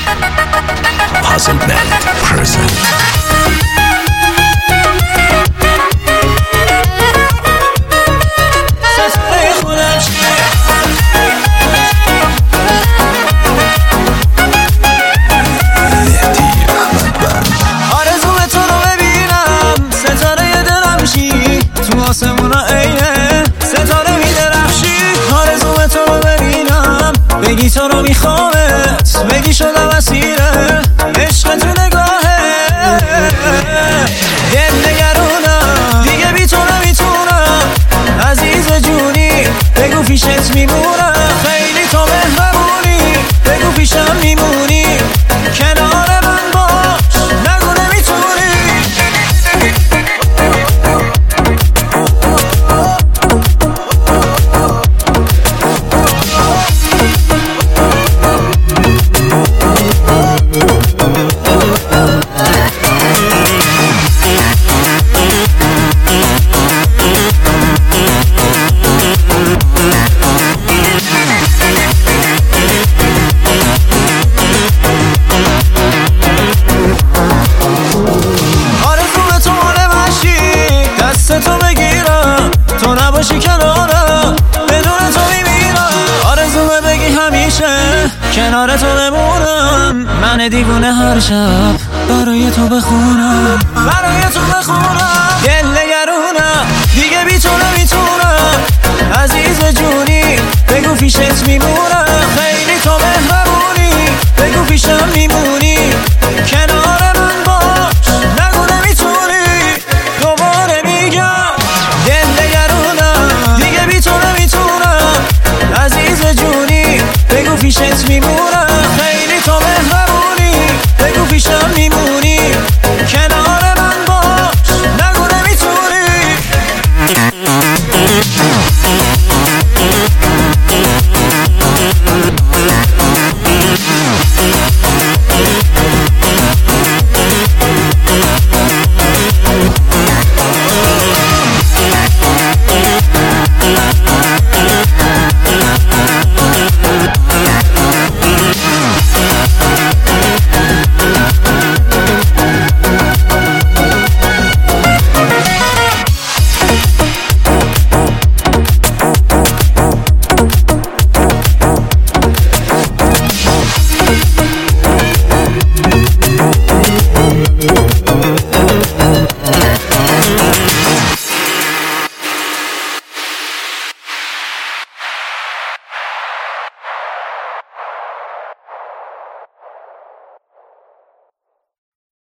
Puzzle Band present. آسمونا عینه ستاره میدرخشی، آرزوم تو رو ببینم، بگی تو رو میخوامت، بگی شدم اسیره عشق تو نگاهه، دل نگرونم دیگه بی تو نمیتونم، عزیز جونی بگو پیشت میمونم، خیلی تو مهربونی بگو پیشم میمونی، کنار من باش نگو نمیتونی. تو بگیرم تو نباشی کنارم، بدون تو میمیرم، آرزومه بگی همیشه کنار تو بمونم، من دیوونه هر شب برای تو بخونم، برای تو بخونم، دل نگرونم دیگه بی تو نمیتونم، عزیز جونی بگو پیشت میمونم، خیلی تو مهربونی بگو پیشم میمونی، کنار من باش نگو نمیتونی. دوباره میگم دل نگرونم دیگه بی تو نمیتونم، عزیز جونی بگو پیشت میمونم، خیلی